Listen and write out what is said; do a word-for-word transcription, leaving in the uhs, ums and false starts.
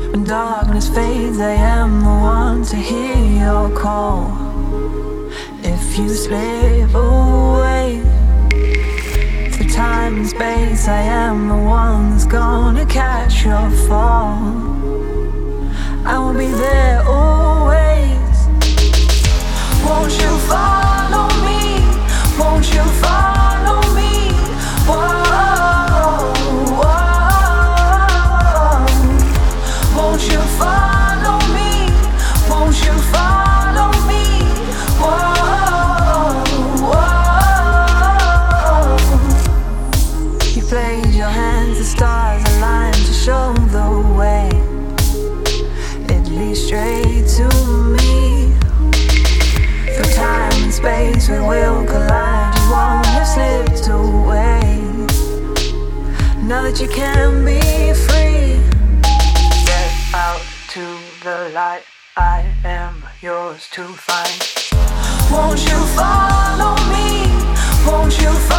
When darkness fades, I am the one to hear your call. If you slip away through time and space, I am the one that's gonna catch your fall. I will be there always. Won't you follow me? Won't you follow me? Whoa, whoa. Won't you follow me? Won't you follow me? Whoa, whoa. You played your hands, the stars aligned to show the way. It leads straight to me. Through time and space we will collide. You won't have slipped away. Now that you can be free, step out to the light. I am yours to find. Won't you follow me? Won't you follow me?